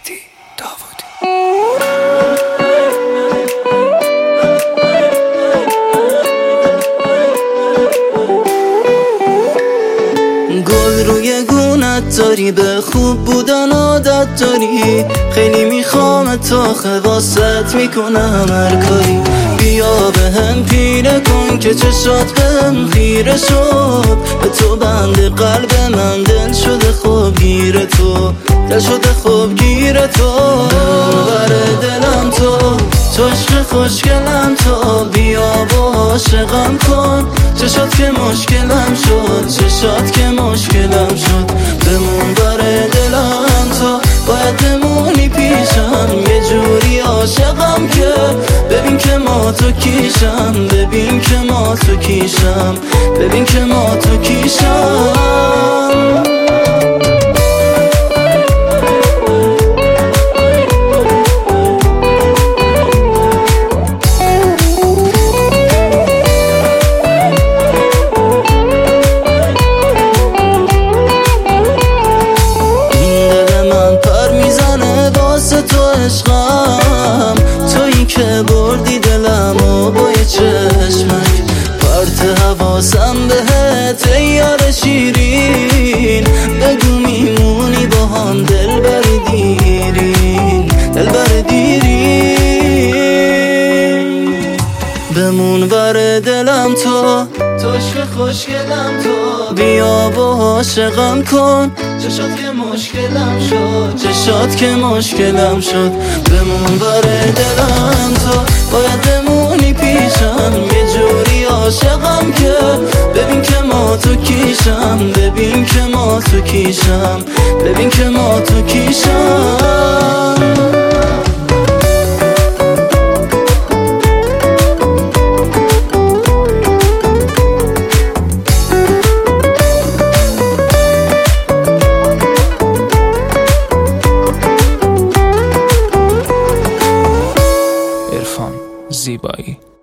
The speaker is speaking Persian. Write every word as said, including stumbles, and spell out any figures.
مهدی داوودی. گل روی گونت داری، به خوب بودن عادت داری، خیلی میخوام تا خواست میکنم هر کاری. بیا به هم پیره کن که چشات به هم خیره شد، به تو بند قلب من دل شده خوب گیره تو، دل شده خوب گیره تو، بر دلم تو، تو عشق خوشگلم تو، بیا با عاشقم کن. چشات که مشکلم شد، چشات که مشکلم شد، بمون بر دلم تو، باید بمونی پیشم، یه جوری عاشقم که ببین که ما تو کیشم، ببین که ما تو کیشم، ببین که ما تو کیشم. تو عشقم تویی که بردی دلم و با یه چشمک، پرت حواسم بهت ای یار شیرین، بگو میمونی با هم دل بر دیرین، دل بر دیرین، بمون بر دلم تو، تو عشق خوشگلم تو، بیا با عاشقم کن. چشات که مشکلم شد، چشات که مشکلم شد، بمون بر دلم تو، باید بمونی پیشم، یه جوری عاشقم که ببین که ما تو کیشم، ببین که ما تو کیشم، ببین که ما تو کیشم. زیبایی.